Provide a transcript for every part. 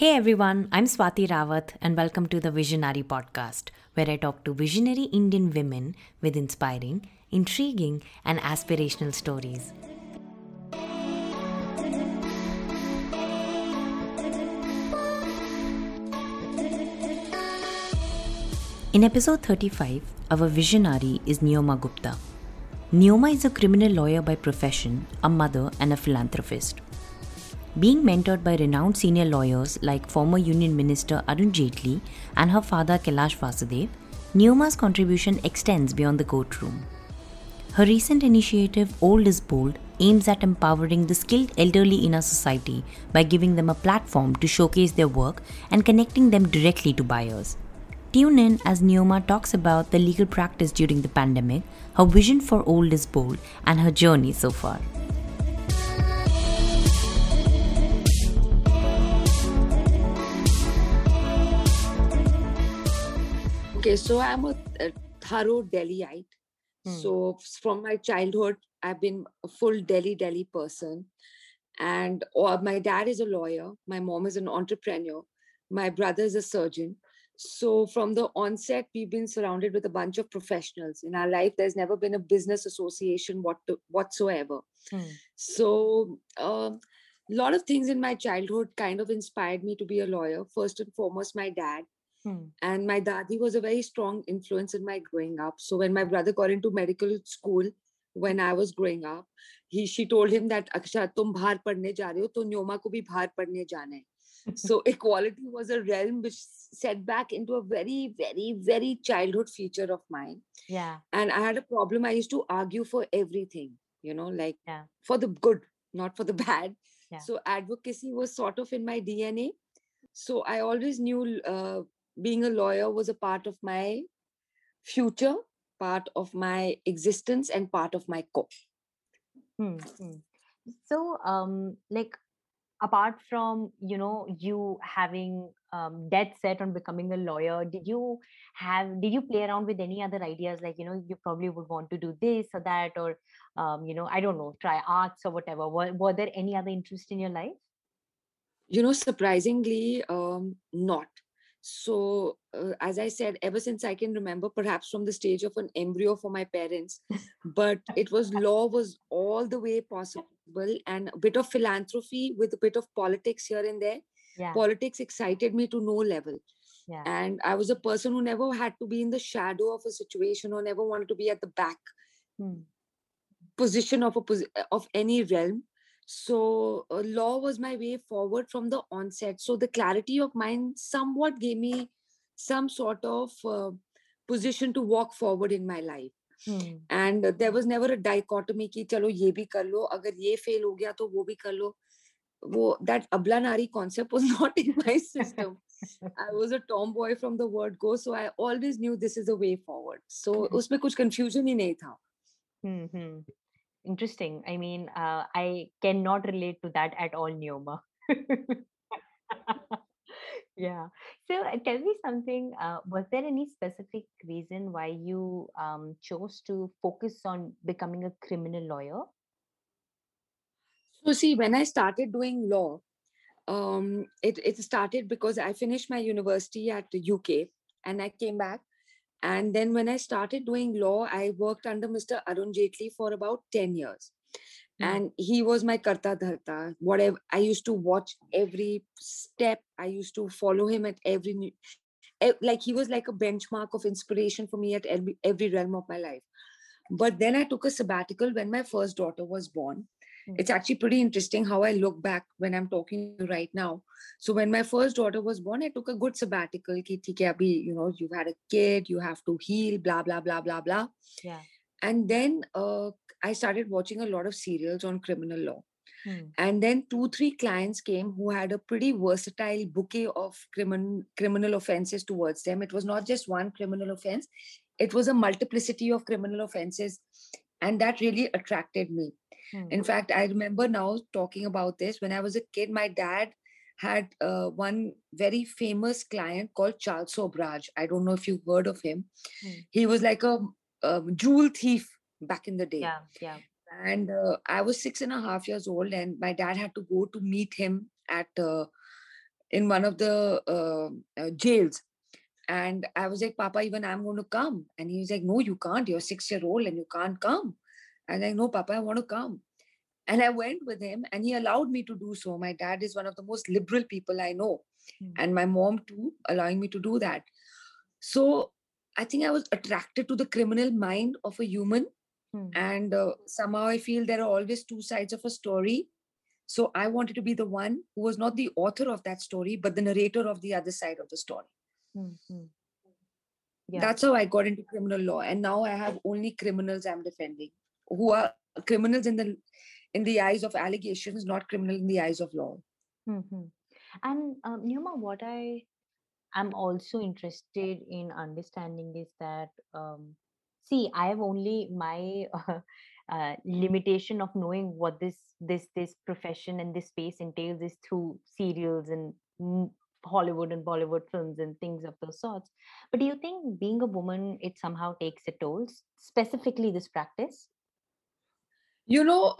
Hey everyone, I'm Swati Rawat and welcome to the Visionary Podcast, where I talk to visionary Indian women with inspiring, intriguing, and aspirational stories. In episode 35, our visionary is Neoma Gupta. Neoma is a criminal lawyer by profession, a mother, and a philanthropist. Being mentored by renowned senior lawyers like former Union Minister Arun Jaitley and her father Kailash Vasudev, Neoma's contribution extends beyond the courtroom. Her recent initiative, Old is Bold, aims at empowering the skilled elderly in our society by giving them a platform to showcase their work and connecting them directly to buyers. Tune in as Neoma talks about the legal practice during the pandemic, her vision for Old is Bold, and her journey so far. Okay, so I'm a thorough Delhiite. So from my childhood, I've been a full Delhi person. And my dad is a lawyer. My mom is an entrepreneur. My brother is a surgeon. So from the onset, we've been surrounded with a bunch of professionals. In our life, there's never been a business association whatsoever. So a lot of things in my childhood kind of inspired me to be a lawyer. First and foremost, my dad. And my dadi was a very strong influence in my growing up. So when my brother got into medical school, when I was growing up, she told him that Akshay, tum bahar padhne ja rahe ho, to Neoma ko bhi bahar padhne jana hai. So equality was a realm which set back into a very, very, very childhood feature of mine. Yeah. And I had a problem. I used to argue for everything, for the good, not for the bad. Yeah. So advocacy was sort of in my DNA. So I always knew being a lawyer was a part of my future, part of my existence, and part of my core. So, apart from you having dead set on becoming a lawyer, did you play around with any other ideas, like you probably would want to do this or that, or I don't know, try arts or whatever? Were there any other interest in your life? Surprisingly, not. So, as I said, ever since I can remember, perhaps from the stage of an embryo for my parents, but law was all the way possible, and a bit of philanthropy with a bit of politics here and there. Yeah. Politics excited me to no level. Yeah. And I was a person who never had to be in the shadow of a situation or never wanted to be at the back position of any realm. So law was my way forward from the onset. So the clarity of mind somewhat gave me some sort of position to walk forward in my life. And there was never a dichotomy ki chalo ye bhi kar lo, agar ye fail ho gaya to wo bhi kar lo. That abla nari concept was not in my system. I was a tomboy from the word go, so I always knew this is the way forward. So usme kuch confusion hi nahi tha. Interesting. I mean, I cannot relate to that at all, Neoma. Yeah. So tell me something. Was there any specific reason why you chose to focus on becoming a criminal lawyer? So see, when I started doing law, it started because I finished my university at the UK and I came back. And then when I started doing law, I worked under Mr. Arun Jaitley for about 10 years. And he was my karta dharta. Whatever, I used to watch every step. I used to follow him at like he was like a benchmark of inspiration for me at every realm of my life. But then I took a sabbatical when my first daughter was born. It's actually pretty interesting how I look back when I'm talking right now. So when my first daughter was born, I took a good sabbatical. Ki, theek hai, abhi, you've had a kid, you have to heal, blah, blah, blah, blah, blah. Yeah. And then I started watching a lot of serials on criminal law. And then 2-3 clients came who had a pretty versatile bouquet of criminal offenses towards them. It was not just one criminal offense. It was a multiplicity of criminal offenses. And that really attracted me. In fact, I remember now talking about this. When I was a kid, my dad had one very famous client called Charles Sobraj. I don't know if you've heard of him. He was like a jewel thief back in the day. Yeah. And I was 6.5 years old, and my dad had to go to meet him at in one of the jails. And I was like, Papa, even I'm going to come. And he was like, no, you can't. You're 6-year-old and you can't come. And I like, no, Papa, I want to come. And I went with him and he allowed me to do so. My dad is one of the most liberal people I know. And my mom too, allowing me to do that. So I think I was attracted to the criminal mind of a human. And somehow I feel there are always two sides of a story. So I wanted to be the one who was not the author of that story, but the narrator of the other side of the story. Yeah. That's how I got into criminal law. And now I have only criminals I'm defending, who are criminals in the eyes of allegations, not criminal in the eyes of law. And Neoma, what I am also interested in understanding is that, see, I have only my limitation of knowing what this profession and this space entails is through serials and Hollywood and Bollywood films and things of those sorts. But do you think being a woman, it somehow takes a toll, specifically this practice? You know,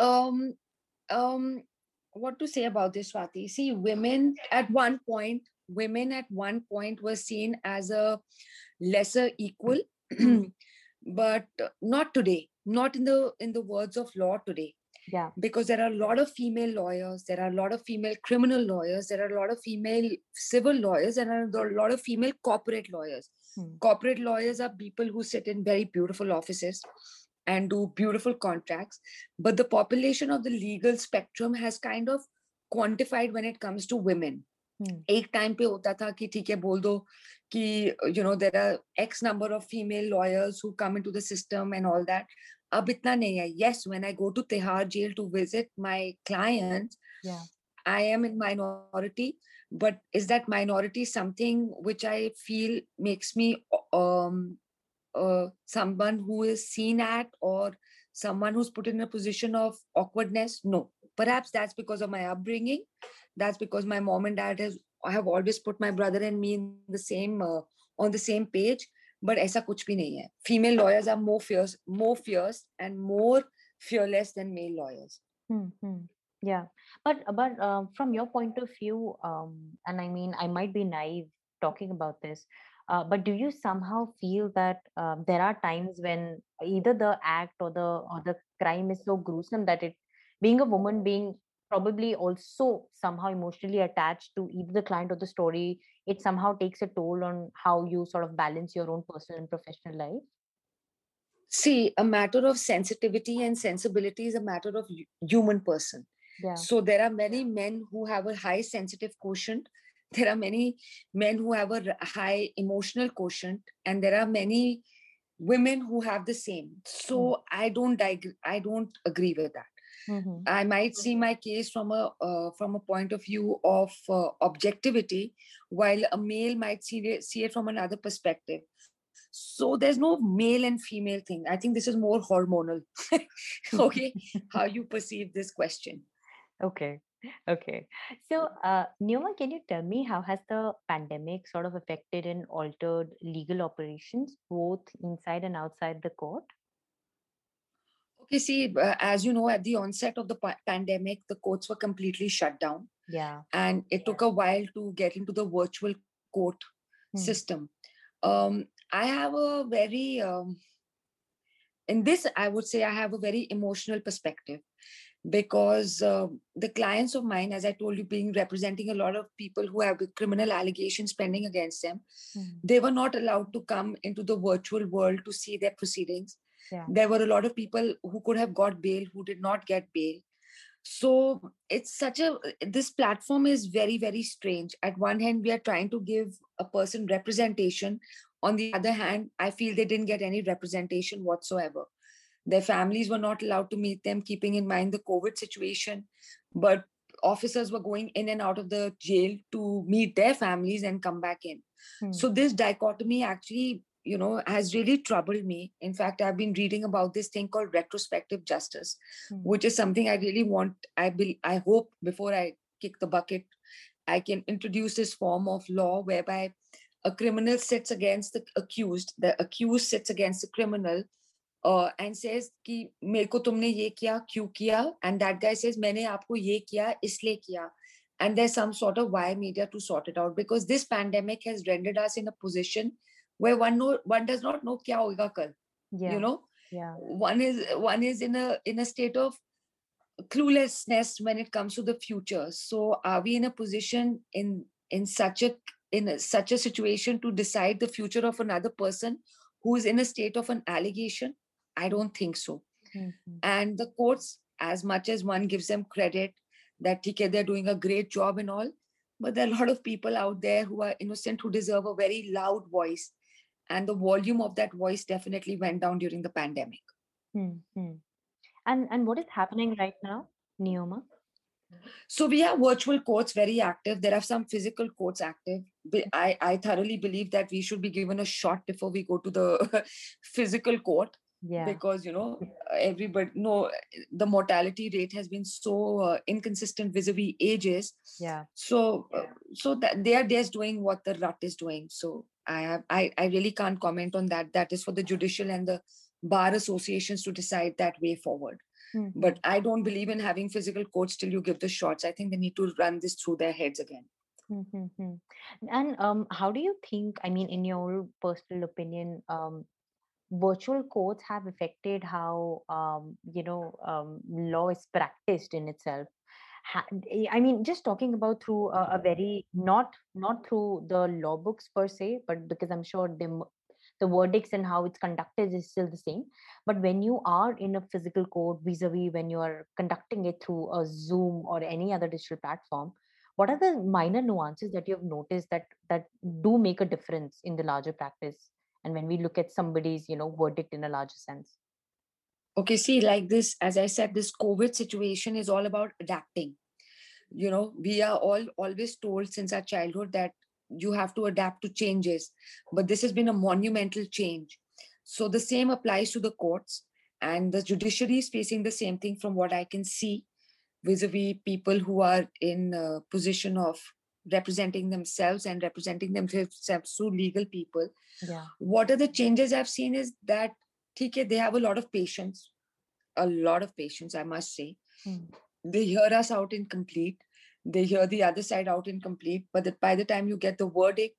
what to say about this, Swati? See, women at one point were seen as a lesser equal, but not today. Not in the words of law today. Yeah. Because there are a lot of female lawyers, there are a lot of female criminal lawyers, there are a lot of female civil lawyers, and there are a lot of female corporate lawyers. Corporate lawyers are people who sit in very beautiful offices and do beautiful contracts. But the population of the legal spectrum has kind of quantified when it comes to women. एक time पे होता था कि ठीक है बोल दो कि there are X number of female lawyers who come into the system and all that. अब इतना नहीं है. Yes, when I go to Tihar jail to visit my clients, I am in minority, but is that minority something which I feel makes me someone who is seen at or someone who's put in a position of awkwardness? No. Perhaps that's because of my upbringing. That's because my mom and dad have always put my brother and me in the same on the same page. But ऐसा कुछ भी नहीं है. Female lawyers are more fierce and more fearless than male lawyers. Yeah, but from your point of view, and I mean, I might be naive talking about this, but do you somehow feel that there are times when either the act or the crime is so gruesome that being a woman, being probably also somehow emotionally attached to either the client or the story, it somehow takes a toll on how you sort of balance your own personal and professional life? See, a matter of sensitivity and sensibility is a matter of human person. Yeah. So there are many men who have a high sensitive quotient. There are many men who have a high emotional quotient, and there are many women who have the same. So I don't agree with that. I might see my case from a point of view of objectivity, while a male might see it from another perspective. So there's no male and female thing. I think this is more hormonal. Okay, how you perceive this question. Okay. So, Neoma, can you tell me how has the pandemic sort of affected and altered legal operations, both inside and outside the court? Okay, see, as you know, at the onset of the pandemic, the courts were completely shut down. Yeah. And it took a while to get into the virtual court system. I have a very, in this, I would say I have a very emotional perspective, because the clients of mine, as I told you, representing a lot of people who have criminal allegations pending against them, they were not allowed to come into the virtual world to see their proceedings. Yeah. There were a lot of people who could have got bail who did not get bail. So it's this platform is very, very strange. At one hand, we are trying to give a person representation. On the other hand, I feel they didn't get any representation whatsoever. Their families were not allowed to meet them, keeping in mind the COVID situation. But officers were going in and out of the jail to meet their families and come back in. So this dichotomy actually, has really troubled me. In fact, I've been reading about this thing called retrospective justice, which is something I really want. I hope before I kick the bucket, I can introduce this form of law whereby a criminal sits against the accused sits against the criminal and says कि मेरे को तुमने ये किया क्यों किया, and that guy says मैंने आपको ये किया इसलिए किया, and there's some sort of wire media to sort it out, because this pandemic has rendered us in a position where one does not know kya hoga kal. Yeah. You know, Yeah. one is in a state of cluelessness when it comes to the future. So are we in a position in such a situation to decide the future of another person who is in a state of an allegation? I don't think so. Mhm. And the courts, as much as one gives them credit that okay, they're doing a great job and all, but there are a lot of people out there who are innocent, who deserve a very loud voice, and the volume of that voice definitely went down during the pandemic. Mhm. And what is happening right now, Neoma? So we have virtual courts very active. There are some physical courts active. I thoroughly believe that we should be given a shot before we go to the physical court, Yeah. because everybody no the mortality rate has been so inconsistent vis-a-vis ages. Yeah. So that they are just doing what the rut is doing. So I really can't comment on that. That is for the judicial and the bar associations to decide that way forward. Mhm. But I don't believe in having physical courts till you give the shots. I think they need to run this through their heads again. Mhm. And how do you think, I mean, in your personal opinion, virtual courts have affected how law is practiced in itself? I mean, just talking about through a very not through the law books per se, but because I'm sure the verdicts and how it's conducted is still the same. But when you are in a physical court, vis-a-vis when you are conducting it through a Zoom or any other digital platform, what are the minor nuances that you have noticed that do make a difference in the larger practice? And when we look at somebody's verdict in a larger sense. Okay, see, like this, as I said, this COVID situation is all about adapting. We are all always told since our childhood that you have to adapt to changes, but this has been a monumental change. So the same applies to the courts, and the judiciary is facing the same thing from what I can see, vis-a-vis people who are in a position of representing themselves and representing themselves through legal people. Yeah. What are the changes I've seen is that they have a lot of patience, I must say. They hear us out incomplete. They hear the other side out incomplete. But by the time you get the verdict,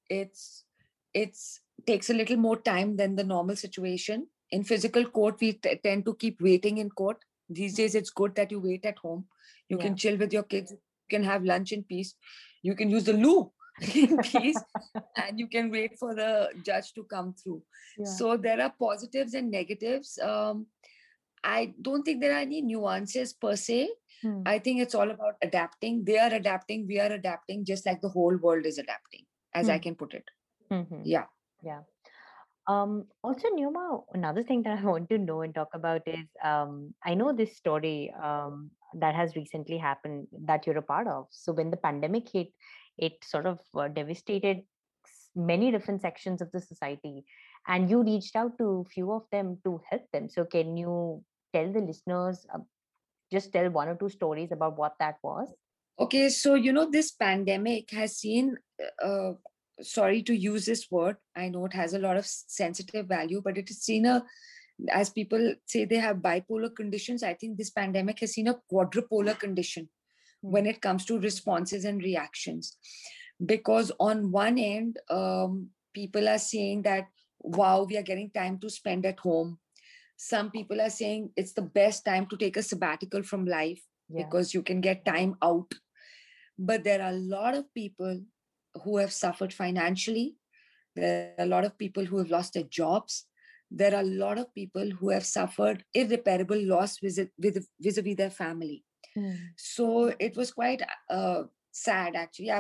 it's takes a little more time than the normal situation. In physical court, we tend to keep waiting in court. These days, it's good that you wait at home. You can chill with your kids. You can have lunch in peace. You can use the loo in peace, and you can wait for the judge to come through. Yeah. So there are positives and negatives. I don't think there are any nuances per se. I think it's all about adapting. They are adapting. We are adapting, just like the whole world is adapting, as I can put it. Yeah. Yeah. Also, Neoma, another thing that I want to know and talk about is I know this story that has recently happened that you're a part of. So when the pandemic hit, it sort of devastated many different sections of the society, and you reached out to a few of them to help them. So can you tell the listeners, just tell one or two stories about what that was? Okay, so this pandemic has seen, sorry to use this word, I know it has a lot of sensitive value, but it has seen as people say they have bipolar conditions, I think this pandemic has seen a quadrupolar condition when it comes to responses and reactions. Because on one end, people are saying that, wow, we are getting time to spend at home. Some people are saying it's the best time to take a sabbatical from life because you can get time out. But there are a lot of people who have suffered financially. There are a lot of people who have lost their jobs. There are a lot of people who have suffered irreparable loss vis-a-vis their family. So it was quite sad, actually.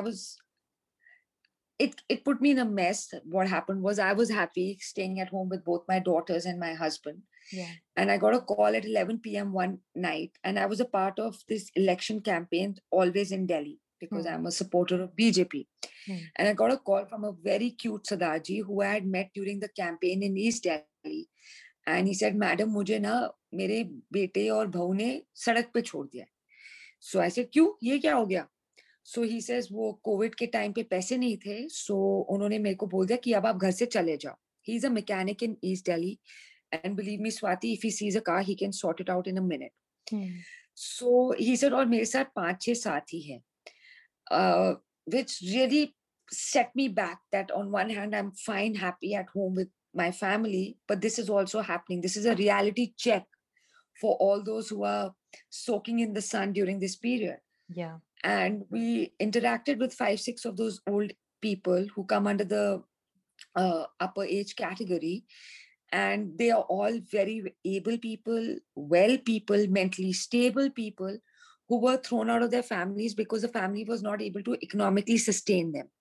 It put me in a mess. What happened was I was happy staying at home with both my daughters and my husband. Yeah. And I got a call at 11 p.m. one night. And I was a part of this election campaign, always in Delhi, because I'm a supporter of BJP. And I got a call from a very cute Sardaji who I had met during the campaign in East Delhi. And he said, Madam, मुझे ना मेरे बेटे और बहू ने सड़क पे छोड़ दिया. So I said, क्यों? ये क्या हो गया? So he says, वो कोविड के टाइम पे पैसे नहीं थे. So उन्होंने मेरे को बोल दिया कि अब आप घर से चले जाओ. He's a mechanic in East Delhi. And believe me, Swati, if he sees a car, he can sort it out in a minute. So he said, और मेरे साथ 5-6 साथी हैं. uh, which really set me back. That on one hand, I'm fine, happy at home with my family, but this is also happening. This is a reality check for all those who are soaking in the sun during this period. Yeah. And we interacted with 5, 6 of those old people who come under the upper age category. And they are all very able people, well people, mentally stable people who were thrown out of their families because the family was not able to economically sustain them.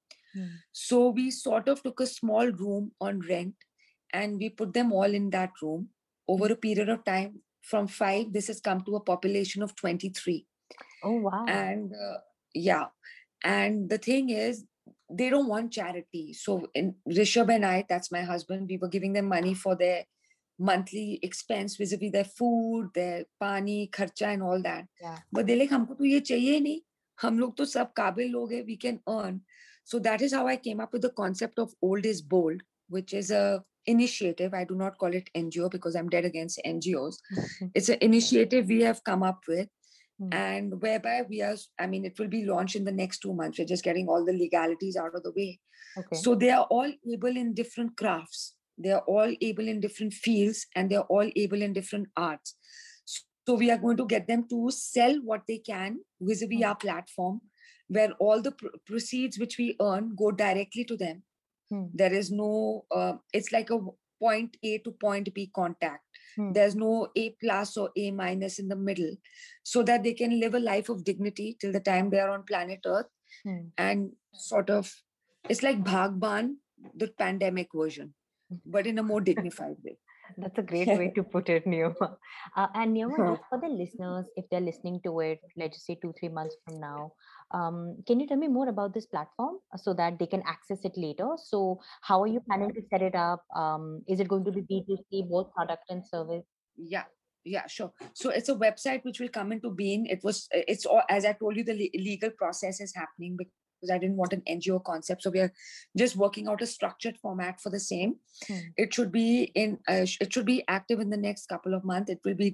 So we sort of took a small room on rent and we put them all in that room over a period of time. From 5, this has come to a population of 23. Oh, wow. And yeah. And the thing is, they don't want charity. So in Rishabh and I, that's my husband, we were giving them money for their monthly expense vis-a-vis their food, their pani, kharcha and all that. Yeah. But they're like, हमको तो ये चाहिए नहीं. हम लोग तो सब काबिल लोग हैं, we can earn. So that is how I came up with the concept of Old is Bold, which is a initiative. I do not call it NGO because I'm dead against NGOs. It's an initiative we have come up with. And whereby we are, I mean, it will be launched in the next 2 months. We're just getting all the legalities out of the way. Okay. So they are all able in different crafts. They are all able in different fields, and they're all able in different arts. So we are going to get them to sell what they can vis-a-vis our platform, where all the proceeds which we earn go directly to them. There is no, it's like a point A to point B contact. There's no A plus or A minus in the middle, so that they can live a life of dignity till the time they are on planet Earth. And sort of, it's like Bhagban, the pandemic version, but in a more dignified way. That's a great way to put it, Neoma. And Neoma, just for the listeners, if they're listening to it, let's just say 2-3 months from now, can you tell me more about this platform so that they can access it later? So how are you planning to set it up? Is it going to be B2C, both product and service? Yeah, sure. So it's a website which will come into being. It's all, as I told you, the legal process is happening because I didn't want an NGO concept. So we are just working out a structured format for the same. It should be it should be active in the next couple of months. It will be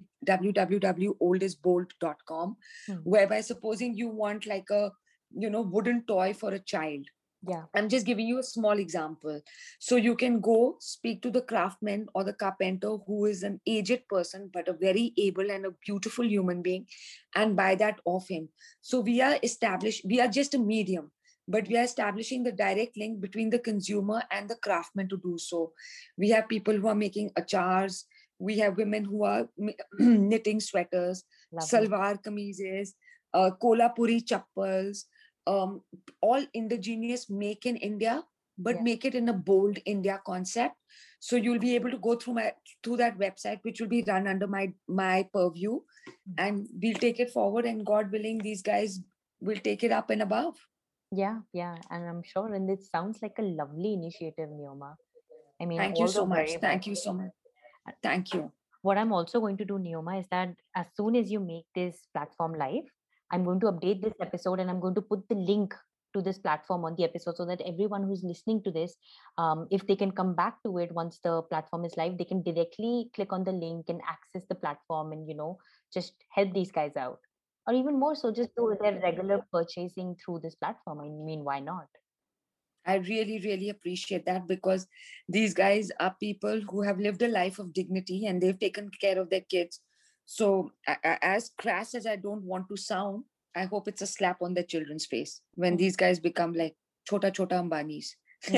www.oldisbold.com, whereby supposing you want like a wooden toy for a child. Yeah. I'm just giving you a small example. So you can go speak to the craftsman or the carpenter who is an aged person, but a very able and a beautiful human being, and buy that off him. So we are just a medium, but we are establishing the direct link between the consumer and the craftsman to do so. We have people who are making achars. We have women who are knitting sweaters, salwar kameezes, kolhapuri chappals, all indigenous, make in India, but make it in a bold India concept. So you'll be able to go through that website, which will be run under my purview, and we'll take it forward. And God willing, these guys will take it up and above. Yeah, and I'm sure, and it sounds like a lovely initiative, Neoma. I mean, thank you so much. Thank you so much. Thank you. What I'm also going to do, Neoma, is that as soon as you make this platform live, I'm going to update this episode and I'm going to put the link to this platform on the episode so that everyone who's listening to this, if they can come back to it once the platform is live, they can directly click on the link and access the platform and, just help these guys out. Or even more so, just do their regular purchasing through this platform. I mean, why not? I really, really appreciate that, because these guys are people who have lived a life of dignity and they've taken care of their kids. So as crass as I don't want to sound, I hope it's a slap on their children's face when these guys become like chota Ambanis.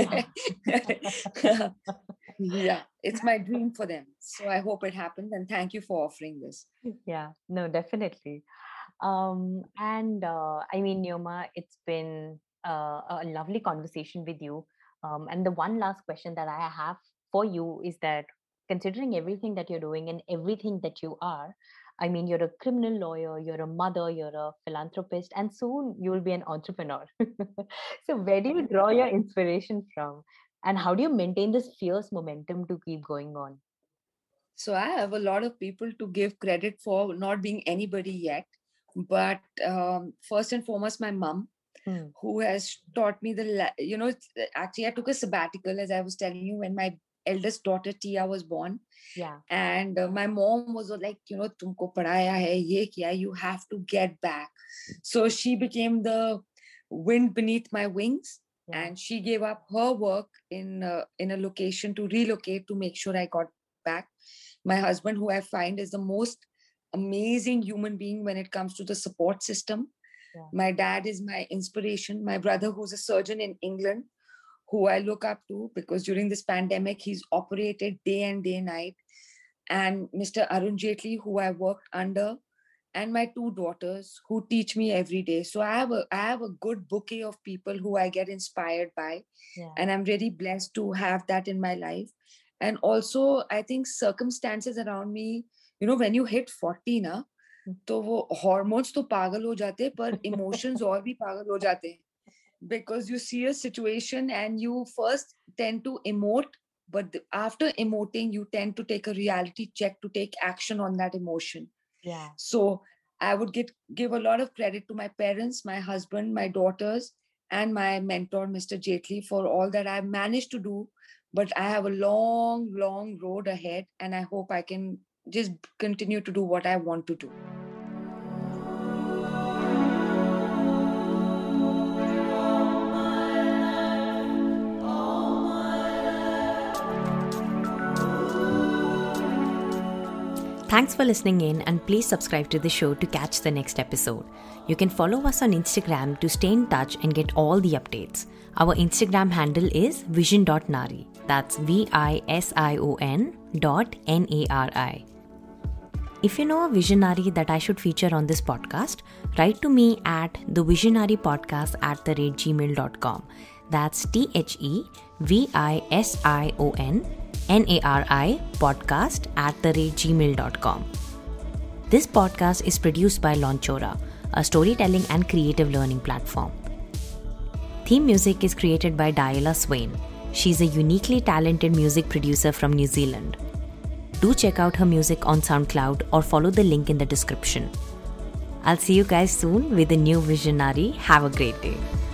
Yeah, it's my dream for them. So I hope it happens, and thank you for offering this. Yeah, no, definitely. And I mean, Neoma, it's been a lovely conversation with you. And the one last question that I have for you is that, considering everything that you're doing and everything that you are, I mean, you're a criminal lawyer, you're a mother, you're a philanthropist, and soon you will be an entrepreneur. So where do you draw your inspiration from? And how do you maintain this fierce momentum to keep going on? So I have a lot of people to give credit for not being anybody yet. But first and foremost, my mom, who has taught me actually I took a sabbatical, as I was telling you, when my eldest daughter Tia was born. Yeah. And my mom was like, tumko padhaya hai, ye kiya, you have to get back. So she became the wind beneath my wings. Yeah. And she gave up her work in a location to relocate to make sure I got back. My husband, who I find is the most amazing human being when it comes to the support system. Yeah. My dad is my inspiration. My brother, who's a surgeon in England, who I look up to, because during this pandemic, he's operated day and night. And Mr. Arun Jaitley, who I worked under, and my 2 daughters who teach me every day. So I have a good bouquet of people who I get inspired by. Yeah. And I'm really blessed to have that in my life. And also, I think circumstances around me, when you hit 40 na, तो वो hormones तो पागल हो जाते, पर emotions और भी पागल हो जाते, because you see a situation and you first tend to emote, but after emoting you tend to take a reality check to take action on that emotion. Yeah. So I would give a lot of credit to my parents, my husband, my daughters, and my mentor, Mr. Jaitley, for all that I've managed to do. But I have a long, long road ahead, and I hope I can just continue to do what I want to do. Thanks for listening in, and please subscribe to the show to catch the next episode. You can follow us on Instagram to stay in touch and get all the updates. Our Instagram handle is vision.nari. That's vision.nari. If you know a visionary that I should feature on this podcast, write to me at thevisionarypodcast@gmail.com. That's THEVISIONNARI podcast@gmail.com. This podcast is produced by Launchora, a storytelling and creative learning platform. Theme music is created by Diala Swain. She's a uniquely talented music producer from New Zealand. Do check out her music on SoundCloud or follow the link in the description. I'll see you guys soon with a new visionary. Have a great day.